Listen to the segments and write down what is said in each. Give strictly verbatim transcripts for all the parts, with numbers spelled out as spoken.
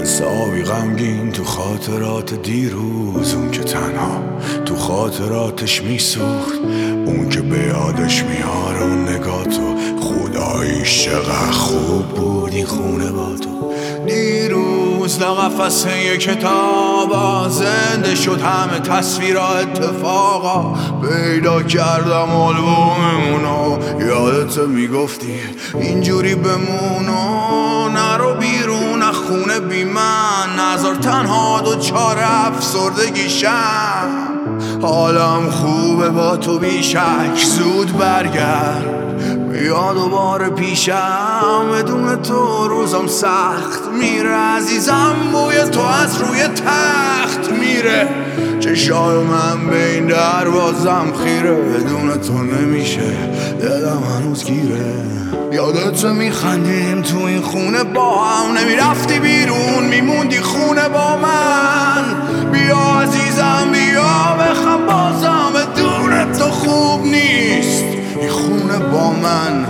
حسابی غمگین تو خاطرات دیروز، اون که تنها تو خاطراتش میسوخت، اون که به یادش میاره اون نگاه تو. خداییش چقدر خوب بود این خونه با تو. دیروز در قفسه یه کتاب زنده شد همه تصویرها اتفاقا. پیدا کردم آلبوممونو، یادت میگفتی اینجوری بمونو. نرو بیرون از خونه بی من، نذار تنها دو چار افسردگیشم. حالم خوبه با تو بیشک، زود برگرد بیا دوباره پیشم. بدون تو روزم سخت میره عزیزم، بوی تو از روی تخت میره. چشای من به این دروازم خیره، بدون تو نمیشه دلم هنوز گیره. یادت میخندیم تو این خونه با هم، نمیرفتی بیرون میموندی خونه با من. بیا عزیزم بیا بخم بازم، بدون تو خوب نیست این خونه با من.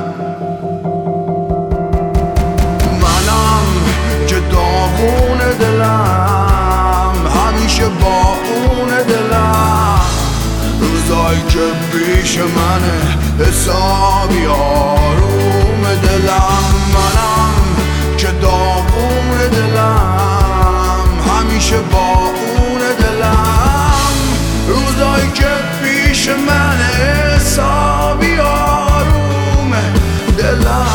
منم که داغون دلم، همیشه با اون دلم. روزایی که پیش منه حسابی آروم دلم. منم که داغون دلم، همیشه با اون دلم. روزایی که پیش منه حسابی آروم دلم.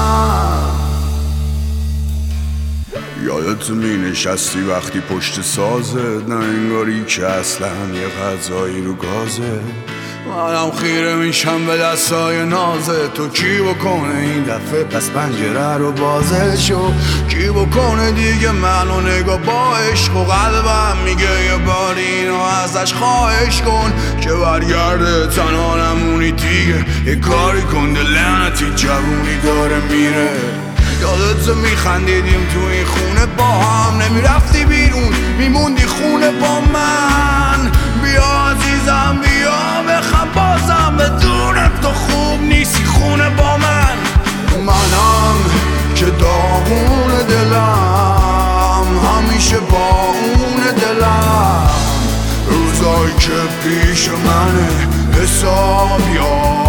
یادت می نشستی وقتی پشت سازت، نه انگاری که اصلا یه غذایی رو گازه. منم خیره میشم به دستای نازه تو. کی بکنه این دفعه پس پنجره رو بازه شو؟ کی بکنه دیگه منو نگاه با عشق و قلبم میگه یه بار اینو ازش خواهش کن که برگرده. تنها نمونی دیگه یه کاری کن، لعنتی جوونی داره میره. یادت میخندیدیم تو این خونه با هم، نمیرفتی بیرون میموندی خونه با من. بیا عزیزم بیا بخم بازم، بدون تو خوب نیستی خونه با من. منم که داغون دلم، همیشه با اون دلم. روزایی که پیش منه حسابی